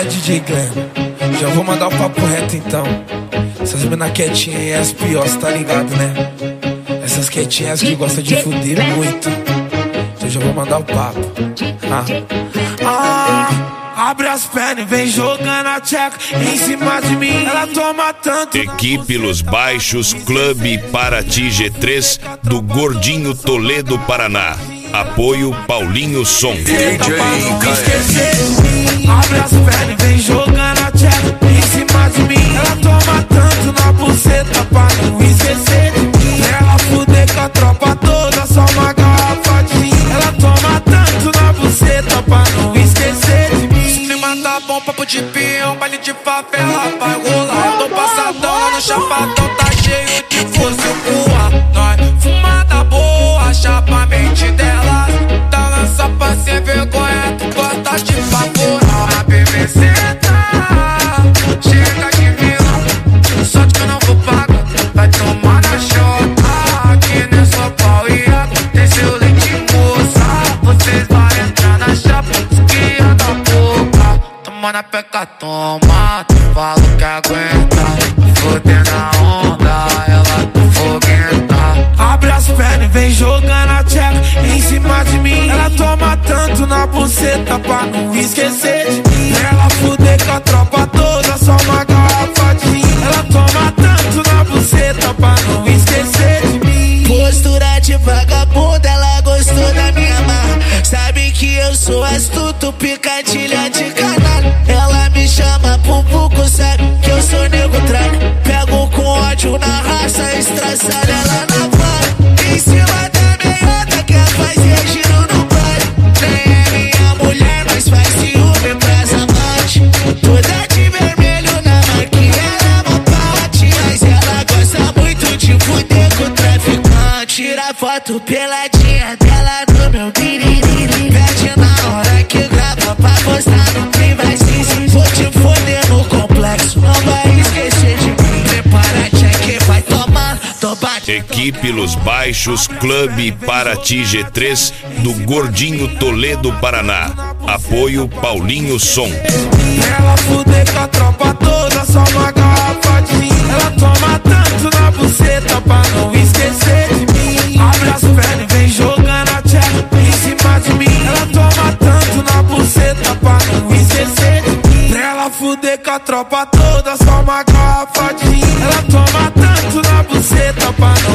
DJ Glenn. Já vou mandar o papo reto então. Essas mina quietinhas e as piores, tá ligado, né? Essas quietinhas que gostam de fuder muito. Então já vou mandar o papo. Abre as pernas e vem jogando a tcheca em cima de mim. Ela toma tanto. Equipe Los Baixos, Clube Paraty G3 do Gordinho Toledo, Paraná. Apoio Paulinho Som. DJ Abre as pernas e vem jogando a tcheca em cima de mim. Ela toma tanto na buceta pra não esquecer de mim. Ela fuder com a tropa toda, só uma garrafa de gin. Ela toma tanto na buceta pra não esquecer de mim. Se clima tá bom, papo de peão, baile de favela vai rolar. Tô passadão lá no chapadão, tá cheio de força eu voar. Nós fumada boa, chapa a mente dela. Tá lança pra sem vergonha, tu gosta de favorar. A BBC tá, chega de vilão. Sorte que eu não vou pagar, vai tomar na chota. Aqui não é só pau e água, tem seu leite moça. Vocês vão entrar na chapa, esquia da boca. Toma na peca, toma, falo que aguenta. Fodendo a onda, ela tá foguenta. Abre as pernas e vem jogando a tcheca em cima de mim. Ela toma tanto na buceta pra não esquecer de mim. Ela fuder com a tropa toda, só uma garrafa de gin. Ela toma tanto na buceta pra não esquecer de mim. Postura de vagabunda, ela gostou da minha marra. Sabe que eu sou astuto, picadilha de canalha. Ela me chama pro buco, sabe que eu sou nego tralha. Pego com ódio na raça, estraçalha ela na vara. Em cima da meiota, quer fazer giro no baile. Nem é minha mulher, mas faz ciúme pras amantes. Toda de vermelho na marquinha, ela é uma paute. Mas ela gosta muito de fuder com o traficante. Tira foto peladinha dela no meu biriri. Pede na hora que grava pra postar no privacy. Vou te foder no complexo, não vai esquecer de mim. Prepara, check, vai tomar, Equipe Los Baixos, Clube Paraty G3 do Gordinho Toledo, Paraná. Apoio Paulinho Som. Ela fuder com a tropa toda, só uma garrafa de gin. Ela toma tanto na buceta pra não esquecer de mim. Abre as pernas e vem jogando a tcheca em cima de mim. Ela toma tanto na buceta pra não esquecer de mim. Ela fuder com a tropa toda, só uma garrafa de gin. Ela toma tanto na buceta pra não